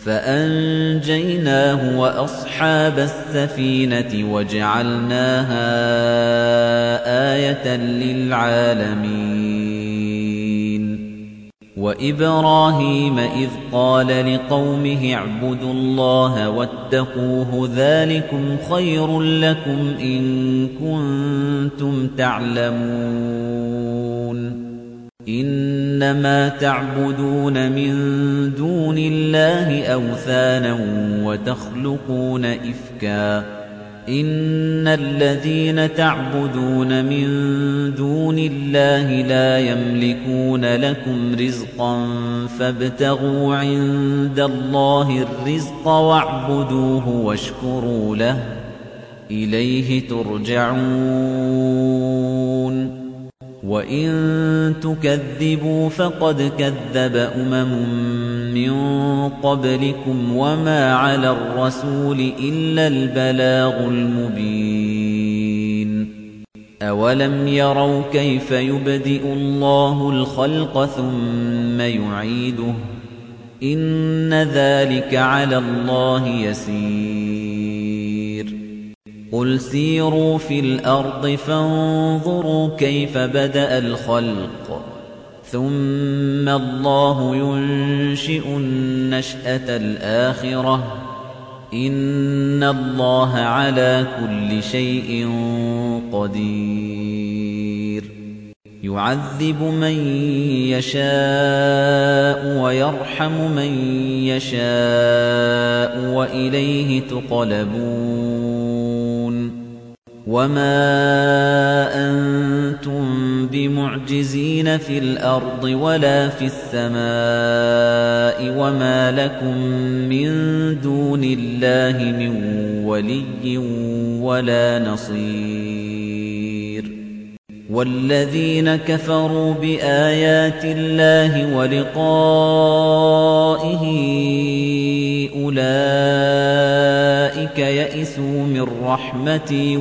فأنجيناه وأصحاب السفينة وجعلناها آية للعالمين وإبراهيم إذ قال لقومه اعبدوا الله واتقوه ذلكم خير لكم إن كنتم تعلمون إنما تعبدون من دون الله أوثانا وتخلقون إفكا إن الذين تعبدون من دون الله لا يملكون لكم رزقا فابتغوا عند الله الرزق واعبدوه واشكروا له إليه ترجعون وَإِن تُكَذِّبُوا فَقَدْ كَذَّبَ من قَبْلِكُمْ وَمَا عَلَى الرَّسُولِ إِلَّا الْبَلَاغُ الْمُبِينُ أَوَلَمْ يَرَوْا كَيْفَ يُبْدِئُ اللَّهُ الْخَلْقَ ثُمَّ يُعِيدُهُ إِنَّ ذَلِكَ عَلَى اللَّهِ يَسِيرٌ قُلْ سِيرُوا فِي الْأَرْضِ فَانظُرُوا كَيْفَ بَدَأَ الْخَلْقَ ثُمَّ اللَّهُ يُنشِئُ النَّشْأَةَ الْآخِرَةَ إِنَّ اللَّهَ عَلَى كُلِّ شَيْءٍ قَدِيرٌ يُعَذِّبُ مَن يَشَاءُ وَيَرْحَمُ مَن يَشَاءُ وَإِلَيْهِ تُقْلَبُونَ وَمَا أَنتُم بِمُعْجِزِينَ فِي الْأَرْضِ وَلَا فِي السَّمَاءِ وَمَا لَكُم مِّن دُونِ اللَّهِ مِن وَلِيٍّ وَلَا نَصِيرٍ وَالَّذِينَ كَفَرُوا بِآيَاتِ اللَّهِ وَلِقَائِهِ أُولَئِكَ يَئِسُوا مِن رَّحْمَتِي وَأُولَئِكَ لَهُمْ عَذَابٌ أَلِيمٌ